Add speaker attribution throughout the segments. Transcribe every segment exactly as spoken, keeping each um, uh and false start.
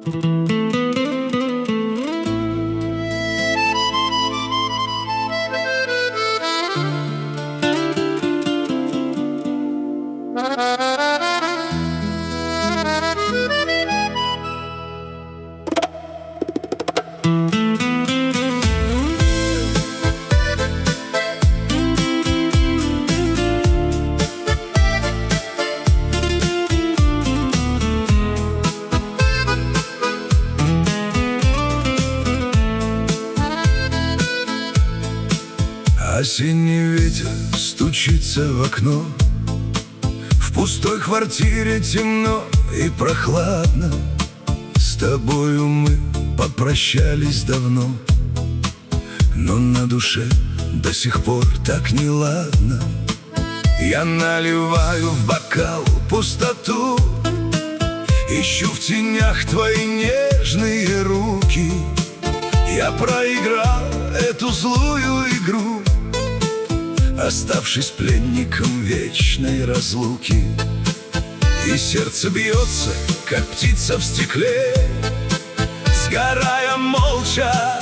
Speaker 1: Осенний ветер стучится в окно. В пустой квартире темно и прохладно. С тобою мы попрощались давно, но на душе до сих пор так неладно. Я наливаю в бокал пустоту, ищу в тенях твои нежные руки. Я проиграл эту злую игру, оставшись пленником вечной разлуки. И сердце бьется, как птица в стекле, сгорая молча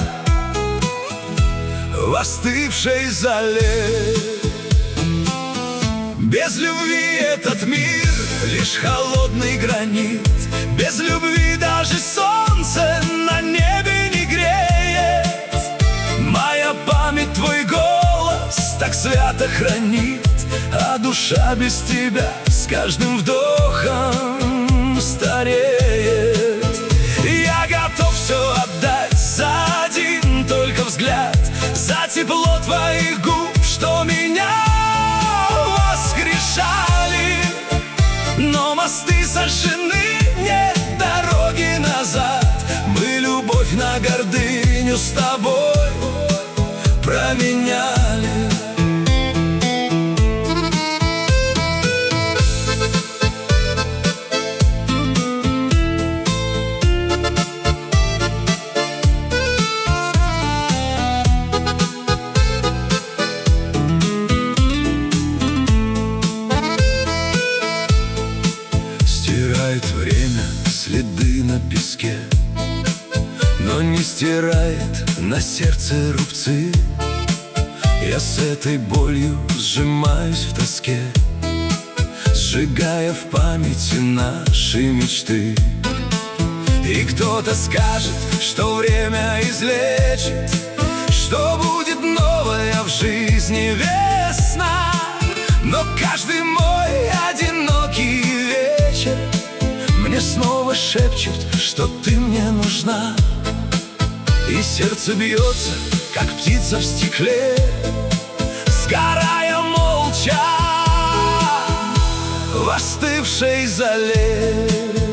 Speaker 1: в остывшей зале. Без любви этот мир лишь холодный гранит. Без любви даже солнце на небе не греет. Моя память твой голос так свято хранит, а душа без тебя с каждым вдохом стареет. Я готов все отдать за один только взгляд, за тепло твоих губ, что меня воскрешали. Но мосты сожжены, нет дороги назад. Мы любовь на гордыню с тобой променяли. Стирает время следы на песке, но не стирает на сердце рубцы. Я с этой болью сжимаюсь в тоске, сжигая в памяти наши мечты. И кто-то скажет, что время излечит, что будет новая в жизни весна. Но каждый мой одинокий вечер мне снова шепчет, что ты мне нужна. И сердце бьется, как птица в стекле, сгорая молча в остывшей зале.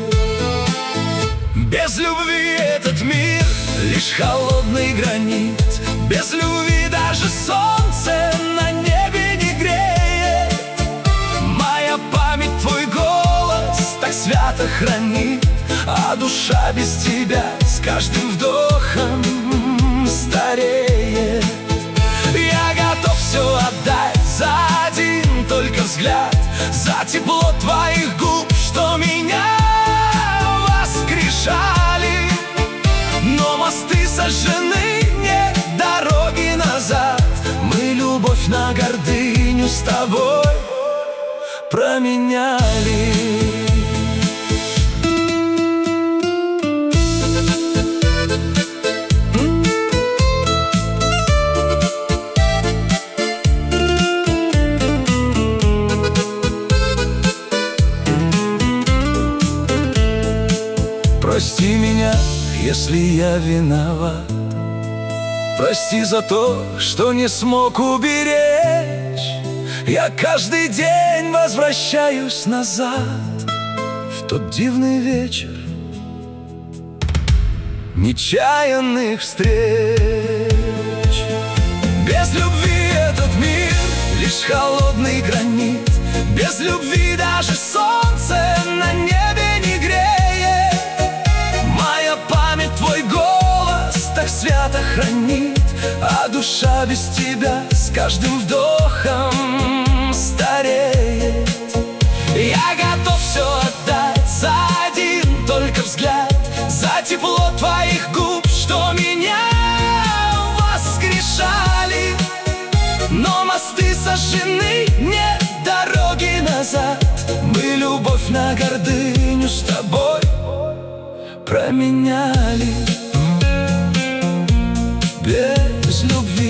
Speaker 1: Без любви этот мир лишь холодный гранит. Без любви даже солнце на небе не греет. Моя память твой голос так свято хранит, а душа без тебя с каждым вдохом стареет. Я готов все отдать за один только взгляд, за тепло твоих губ, что меня воскрешали. Но мосты сожжены, нет дороги назад. Мы любовь на гордыню с тобой променяли. Прости меня, если я виноват. Прости за то, что не смог уберечь. Я каждый день возвращаюсь назад, в тот дивный вечер нечаянных встреч. Без любви этот мир лишь холодный гранит. Без любви даже солнце на небе не греет. Моя память твой голос так свято хранит, а душа без тебя с каждым вдохом стареет. Я готов все отдать за один только взгляд, за тепло твоих губ, что меня воскрешали. Но мосты сожжены, нет дороги назад. Мы любовь на гордыню с тобой променяли. Без любви